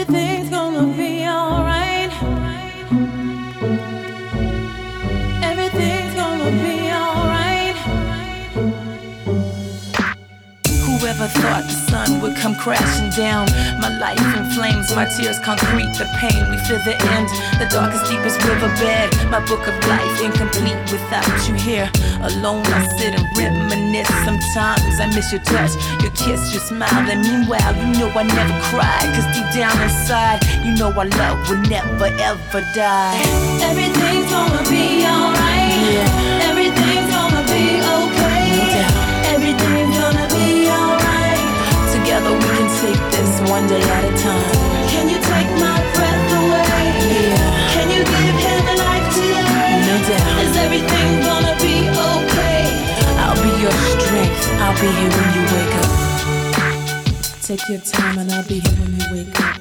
Everything's gonna be alright. Everything's gonna be alright. Whoever thought the sun would come crashing down? My life in flames, my tears concrete, the pain, we feel the end. The darkest, deepest riverbed, my book of life incomplete without you here. Alone I sit and reminisce. Sometimes I miss your touch, your kiss, your smile. And meanwhile, you know I never cried, cause deep down inside, you know our love will never ever die. Everything's gonna be alright. Yeah. Everything's gonna be okay. Yeah. Everything's gonna be alright. Together we can take this one day at a time. Can you take my breath away? Yeah. Can you give him a life today? No doubt. Is everything gonna be okay? I'll be your strength. I'll be here when you wake up. Take your time and I'll be here when you wake up.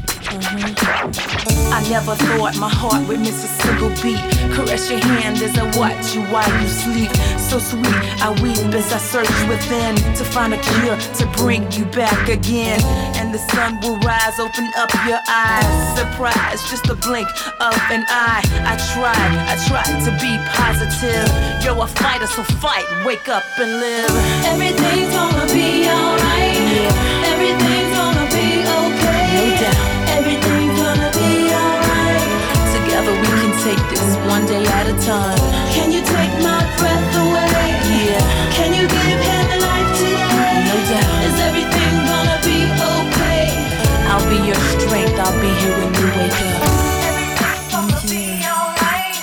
I never thought my heart would miss a single beat. Caress your hand as I watch you while you sleep. So sweet, I weep as I search within to find a cure to bring you back again. And the sun will rise, open up your eyes. Surprise, just a blink of an eye. I tried to be positive. You're a fighter, so fight, wake up and live. Everything's gonna be alright. Yeah. Everything's gonna be okay. No doubt. Everything's gonna be alright. Together we can take this one day at a time. Can you take my breath away? Yeah. Can you give him a life today? No doubt. Is everything gonna be okay? I'll be your strength. I'll be here when you wake up. Everything's gonna be alright.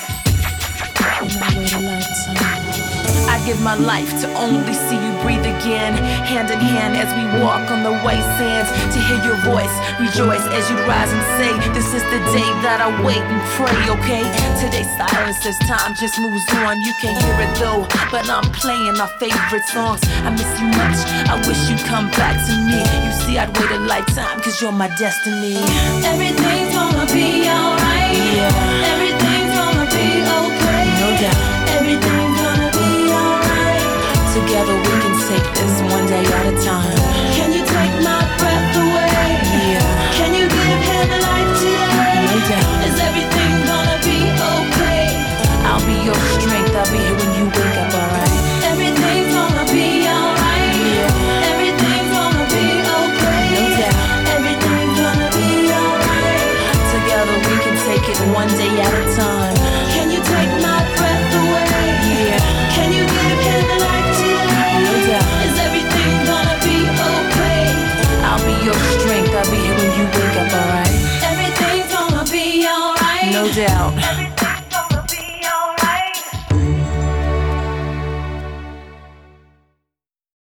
And I wait a lifetime. I give my life to only see you breathe again. Hand in hand as we walk on the white sands. To hear your voice, rejoice as you rise and say, this is the day that I wait and pray, okay? Today's silence as time just moves on. You can't hear it though, but I'm playing our favorite songs. I miss you much, I wish you'd come back to me. You see, I'd wait a lifetime, cause you're my destiny. Everything's gonna be alright. Yeah. Everything's gonna be okay. No doubt. Everything's gonna be alright. Together we can take this one day at a time. Can you take my breath away? Yeah. Can you give him a life today? No doubt. Is everything gonna be okay? I'll be your strength. I'll be here when you wake up, alright? Everything's gonna be alright. Yeah. Everything's gonna be okay. No doubt. Everything's gonna be alright. Together we can take it one day at a time. Can you take my breath away? Yeah. Can you give him a life today? No doubt. Is everything gonna be okay? I'll be your strength. I'll be here when you wake up, alright? Everything's gonna be alright. No doubt.